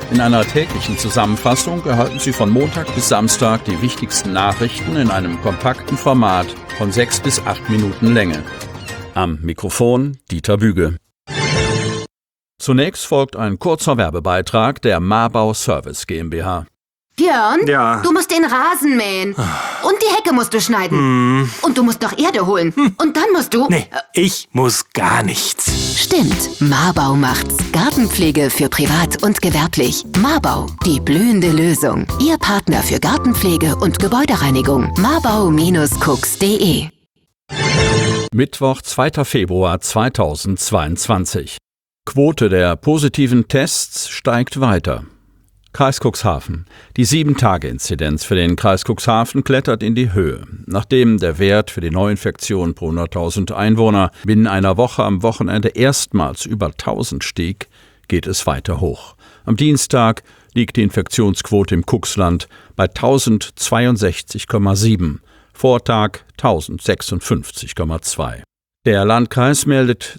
In einer täglichen Zusammenfassung erhalten Sie von Montag bis Samstag die wichtigsten Nachrichten in einem kompakten Format von 6 bis 8 Minuten Länge. Am Mikrofon Dieter Büge. Zunächst folgt ein kurzer Werbebeitrag der Marbau Service GmbH. Björn, Ja. du musst den Rasen mähen. Und die Hecke musst du schneiden. Und du musst noch Erde holen. Und dann musst du... Nee, ich muss gar nichts. Stimmt, Marbau macht's. Gartenpflege für privat und gewerblich. Marbau, die blühende Lösung. Ihr Partner für Gartenpflege und Gebäudereinigung. marbau-cooks.de. Mittwoch, 2. Februar 2022. Quote der positiven Tests steigt weiter. Kreis Cuxhaven. Die 7-Tage-Inzidenz für den Kreis Cuxhaven klettert in die Höhe. Nachdem der Wert für die Neuinfektion pro 100.000 Einwohner binnen einer Woche am Wochenende erstmals über 1000 stieg, geht es weiter hoch. Am Dienstag liegt die Infektionsquote im Cuxland bei 1062,7, Vortag 1056,2. Der Landkreis meldet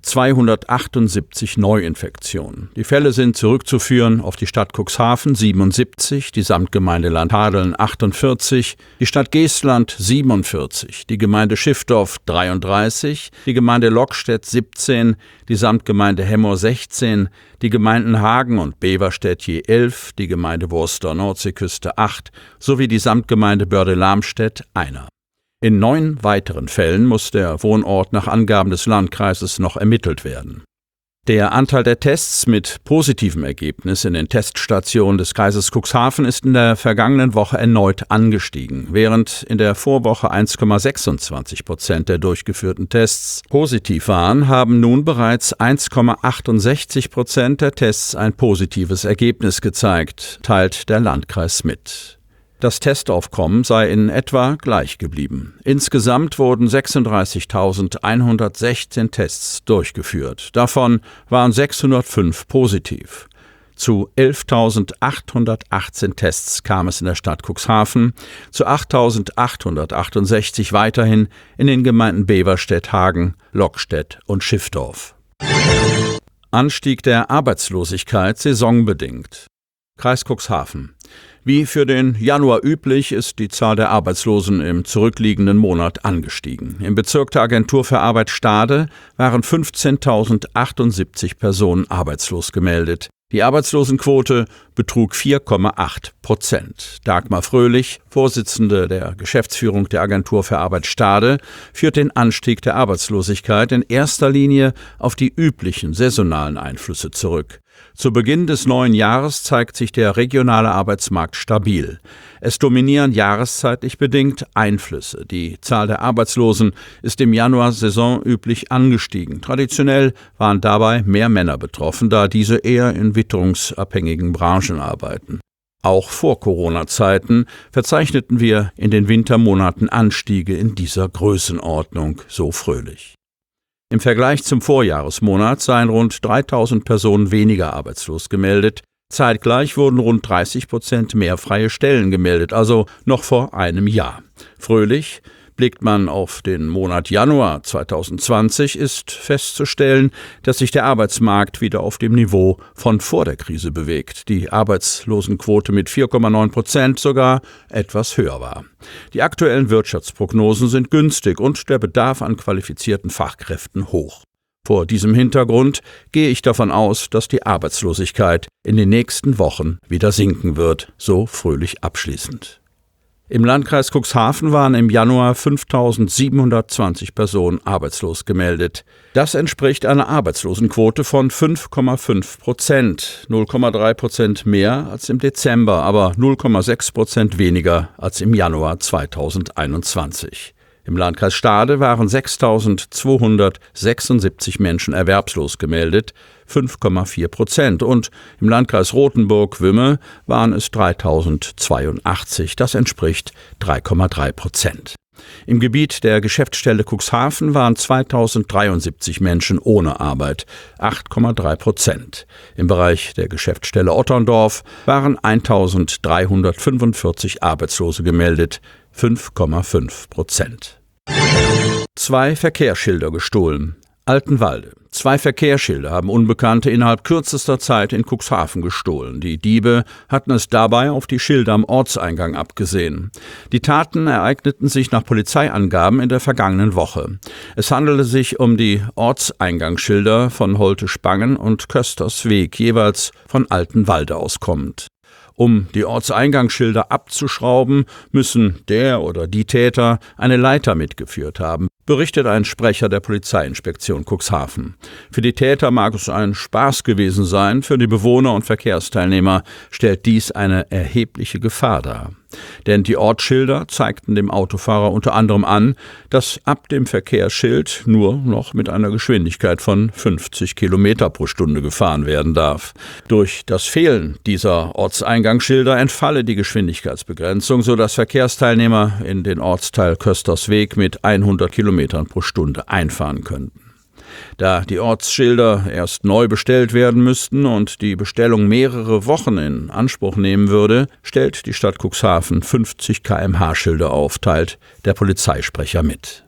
278 Neuinfektionen. Die Fälle sind zurückzuführen auf die Stadt Cuxhaven 77, die Samtgemeinde Landhadeln 48, die Stadt Geestland 47, die Gemeinde Schiffdorf 33, die Gemeinde Lockstedt 17, die Samtgemeinde Hemmoor 16, die Gemeinden Hagen und Beverstedt je 11, die Gemeinde Worcester-Nordseeküste 8 sowie die Samtgemeinde Börde-Lamstedt 1. In 9 weiteren Fällen muss der Wohnort nach Angaben des Landkreises noch ermittelt werden. Der Anteil der Tests mit positivem Ergebnis in den Teststationen des Kreises Cuxhaven ist in der vergangenen Woche erneut angestiegen. Während in der Vorwoche 1,26% der durchgeführten Tests positiv waren, haben nun bereits 1,68% der Tests ein positives Ergebnis gezeigt, teilt der Landkreis mit. Das Testaufkommen sei in etwa gleich geblieben. Insgesamt wurden 36.116 Tests durchgeführt. Davon waren 605 positiv. Zu 11.818 Tests kam es in der Stadt Cuxhaven, zu 8.868 weiterhin in den Gemeinden Beverstedt, Hagen, Lockstedt und Schiffdorf. Anstieg der Arbeitslosigkeit saisonbedingt. Kreis Cuxhaven. Wie für den Januar üblich ist die Zahl der Arbeitslosen im zurückliegenden Monat angestiegen. Im Bezirk der Agentur für Arbeit Stade waren 15.078 Personen arbeitslos gemeldet. Die Arbeitslosenquote betrug 4,8%. Dagmar Fröhlich, Vorsitzende der Geschäftsführung der Agentur für Arbeit Stade, führt den Anstieg der Arbeitslosigkeit in erster Linie auf die üblichen saisonalen Einflüsse zurück. Zu Beginn des neuen Jahres zeigt sich der regionale Arbeitsmarkt stabil. Es dominieren jahreszeitlich bedingt Einflüsse. Die Zahl der Arbeitslosen ist im Januar saisonüblich angestiegen. Traditionell waren dabei mehr Männer betroffen, da diese eher in witterungsabhängigen Branchen arbeiten. Auch vor Corona-Zeiten verzeichneten wir in den Wintermonaten Anstiege in dieser Größenordnung, so Fröhlich. Im Vergleich zum Vorjahresmonat seien rund 3.000 Personen weniger arbeitslos gemeldet. Zeitgleich wurden rund 30% mehr freie Stellen gemeldet, also noch vor einem Jahr. Fröhlich: Blickt man auf den Monat Januar 2020, ist festzustellen, dass sich der Arbeitsmarkt wieder auf dem Niveau von vor der Krise bewegt. Die Arbeitslosenquote mit 4,9% sogar etwas höher war. Die aktuellen Wirtschaftsprognosen sind günstig und der Bedarf an qualifizierten Fachkräften hoch. Vor diesem Hintergrund gehe ich davon aus, dass die Arbeitslosigkeit in den nächsten Wochen wieder sinken wird, so Fröhlich abschließend. Im Landkreis Cuxhaven waren im Januar 5.720 Personen arbeitslos gemeldet. Das entspricht einer Arbeitslosenquote von 5,5%, 0,3% mehr als im Dezember, aber 0,6% weniger als im Januar 2021. Im Landkreis Stade waren 6.276 Menschen erwerbslos gemeldet, 5,4%. Und im Landkreis Rothenburg-Wümme waren es 3.082. Das entspricht 3,3%. Im Gebiet der Geschäftsstelle Cuxhaven waren 2.073 Menschen ohne Arbeit, 8,3%. Im Bereich der Geschäftsstelle Otterndorf waren 1.345 Arbeitslose gemeldet, 5,5%. 2 Verkehrsschilder gestohlen. Altenwalde. 2 Verkehrsschilder haben Unbekannte innerhalb kürzester Zeit in Cuxhaven gestohlen. Die Diebe hatten es dabei auf die Schilder am Ortseingang abgesehen. Die Taten ereigneten sich nach Polizeiangaben in der vergangenen Woche. Es handelte sich um die Ortseingangsschilder von Holte-Spangen und Köstersweg, jeweils von Altenwalde aus kommend. Um die Ortseingangsschilder abzuschrauben, müssen der oder die Täter eine Leiter mitgeführt haben, berichtet ein Sprecher der Polizeiinspektion Cuxhaven. Für die Täter mag es ein Spaß gewesen sein, für die Bewohner und Verkehrsteilnehmer stellt dies eine erhebliche Gefahr dar. Denn die Ortsschilder zeigten dem Autofahrer unter anderem an, dass ab dem Verkehrsschild nur noch mit einer Geschwindigkeit von 50 Kilometer pro Stunde gefahren werden darf. Durch das Fehlen dieser Ortseingangsschilder entfalle die Geschwindigkeitsbegrenzung, sodass Verkehrsteilnehmer in den Ortsteil Köstersweg mit 100 Kilometern pro Stunde einfahren könnten. Da die Ortsschilder erst neu bestellt werden müssten und die Bestellung mehrere Wochen in Anspruch nehmen würde, stellt die Stadt Cuxhaven 50 km/h-Schilder auf, teilt der Polizeisprecher mit.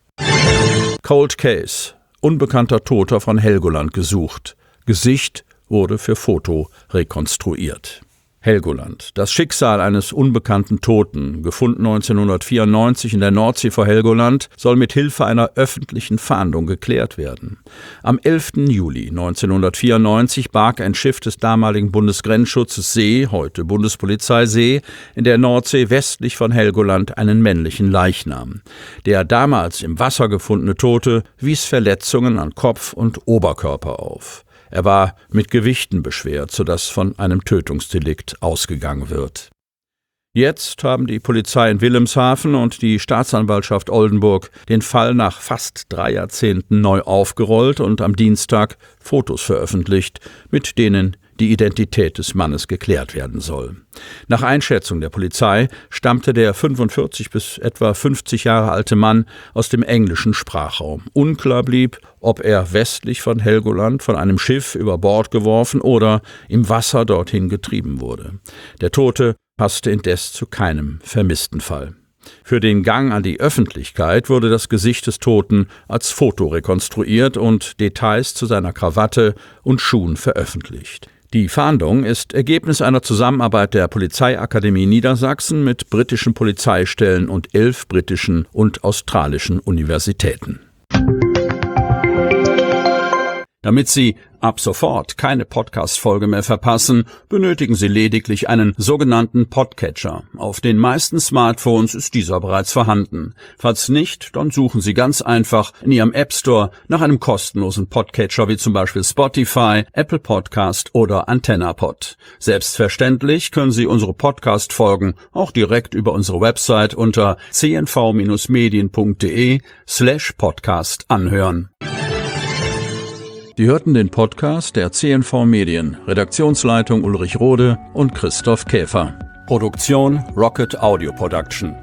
Cold Case. Unbekannter Toter von Helgoland gesucht. Gesicht wurde für Foto rekonstruiert. Helgoland. Das Schicksal eines unbekannten Toten, gefunden 1994 in der Nordsee vor Helgoland, soll mit Hilfe einer öffentlichen Fahndung geklärt werden. Am 11. Juli 1994 barg ein Schiff des damaligen Bundesgrenzschutzes See, heute Bundespolizei See, in der Nordsee westlich von Helgoland einen männlichen Leichnam. Der damals im Wasser gefundene Tote wies Verletzungen an Kopf und Oberkörper auf. Er war mit Gewichten beschwert, sodass von einem Tötungsdelikt ausgegangen wird. Jetzt haben die Polizei in Wilhelmshaven und die Staatsanwaltschaft Oldenburg den Fall nach fast 3 Jahrzehnten neu aufgerollt und am Dienstag Fotos veröffentlicht, mit denen die Identität des Mannes geklärt werden soll. Nach Einschätzung der Polizei stammte der 45 bis etwa 50 Jahre alte Mann aus dem englischen Sprachraum. Unklar blieb, ob er westlich von Helgoland von einem Schiff über Bord geworfen oder im Wasser dorthin getrieben wurde. Der Tote passte indes zu keinem Vermisstenfall. Für den Gang an die Öffentlichkeit wurde das Gesicht des Toten als Foto rekonstruiert und Details zu seiner Krawatte und Schuhen veröffentlicht. Die Fahndung ist Ergebnis einer Zusammenarbeit der Polizeiakademie Niedersachsen mit britischen Polizeistellen und 11 britischen und australischen Universitäten. Damit Sie ab sofort keine Podcast-Folge mehr verpassen, benötigen Sie lediglich einen sogenannten Podcatcher. Auf den meisten Smartphones ist dieser bereits vorhanden. Falls nicht, dann suchen Sie ganz einfach in Ihrem App Store nach einem kostenlosen Podcatcher wie zum Beispiel Spotify, Apple Podcast oder AntennaPod. Selbstverständlich können Sie unsere Podcast-Folgen auch direkt über unsere Website unter cnv-medien.de/podcast anhören. Sie hörten den Podcast der CNV Medien, Redaktionsleitung Ulrich Rode und Christoph Käfer. Produktion Rocket Audio Production.